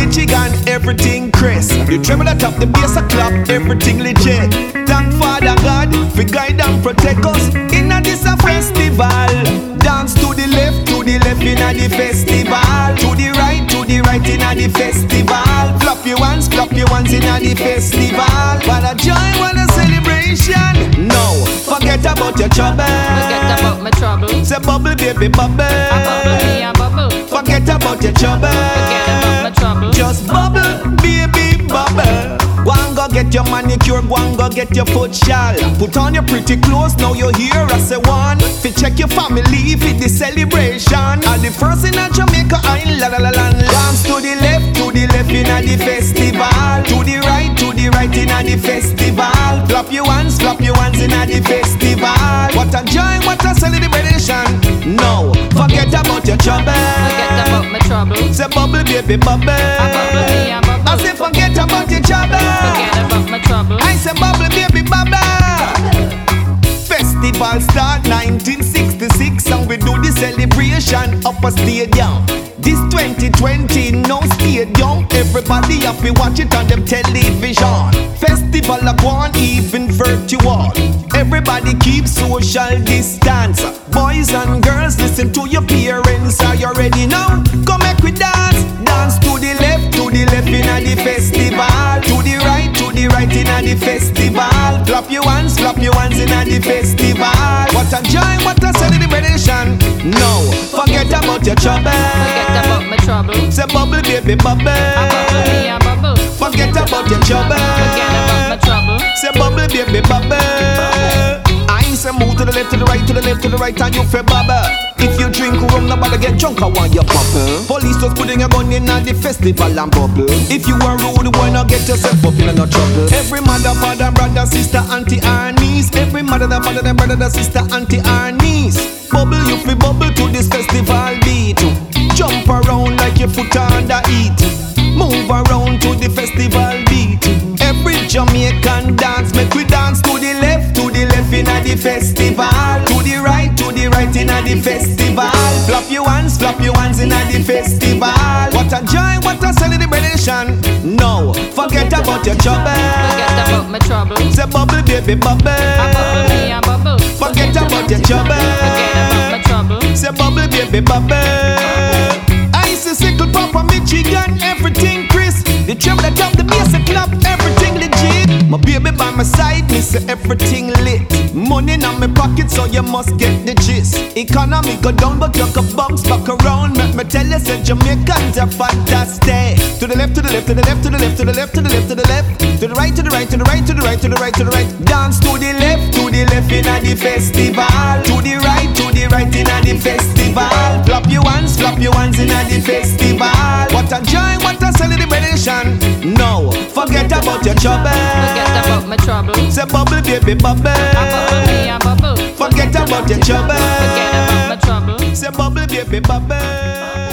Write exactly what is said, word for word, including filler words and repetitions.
Michigan, everything crisp. The treble at top, the bass a clap, everything legit. Thank Father God, for guide and protect us. In a this a festival. Dance to the left, to the left in a the festival. To the right, to the right in a the festival. Flop your hands, flop your hands in a the festival. What a joy, what a celebration. No, forget about your trouble. Forget about my trouble. Say bubble, baby, bubble. I bubble, me a bubble. Forget about your trouble. Forget about my trouble. Just bubble, baby, bubble. Go and go get your manicure, go and go get your foot shawl. Put on your pretty clothes, now you're here as a one. Fi check your family, fi the celebration. All the first in a Jamaica Island, la la la la. Dance to the left, to the left in a the festival. To the right, to the right in a the festival. Flop your hands, flop your hands in a the festival. What a joy, what a celebration. No, forget about your trouble. Forget about my trouble. Say bubble, baby, bubble. I bubble, me a bubble. I say forget about your trouble. Forget about my trouble. I say bubble, baby, bubble. Festival start nineteen sixty-six and we do the celebration up a stadium. This twenty twenty, no stadium. Everybody have to watch it on them television. Festival a go on even virtual. Everybody keep social distance. Boys and girls, listen to your parents. Are you ready now? Come make we dance. Dance to the left, to the left in a the festival. To the right, to the right in a the festival. Flop your hands, flop your hands in a the festival. What a joy, what a celebration. No, forget about your trouble. Forget about my trouble. Say bubble, baby, bubble. I bubble, me a bubble. Forget about your trouble. Forget about my trouble. Say bubble, baby, bubble. I say move to the left, to the right, to the left, to the right, and you feel bubble. If you drink rum, nobody get drunk, I want you bubble. Police just putting a gun in at the festival and bubble. If you are rude, why not get yourself up in no trouble? Every mother, father, brother, sister, auntie, and niece. Every mother, the father, the brother, the sister, auntie, and niece. Bubble, you feel bubble to this festival beat. Jump around like your foot under heat. Move around to the festival beat. Every Jamaican dance, make we dance to the left, to the left in a the festival. To the right, to the right in a the festival. Flop your hands, flop your hands in a the festival. What a joy, what a celebration. No, forget about your trouble. Forget about my trouble. Say bubble, baby, bubble. I bubble, me a bubble. Forget about your trouble. Forget about my trouble. Say bubble, baby, bubble. I say sickle papa Michigan, everything crisp. The treble that top, the bass a clap, everything legit. My baby by my side, me say everything lit. Money in my pocket, so you must get the gist. Economy go down, but you can bounce back around. Let me tell you, say Jamaicans are fantastic. To the left, to the left, to the left, to the left, to the left, to the left, to the left, to the right, to the right, to the right, to the right, to the right, to the right. Dance to the left, to the left in a the festival. To the right, to the right in a the festival. Flop your hands, flop your hands in a the festival. What a joy, what a celebration. No, forget about your trouble. Forget about my trouble. Say bubble, baby, bubble. I bubble, me a bubble. Forget about your trouble. Forget about my trouble. Say bubble, baby, bubble.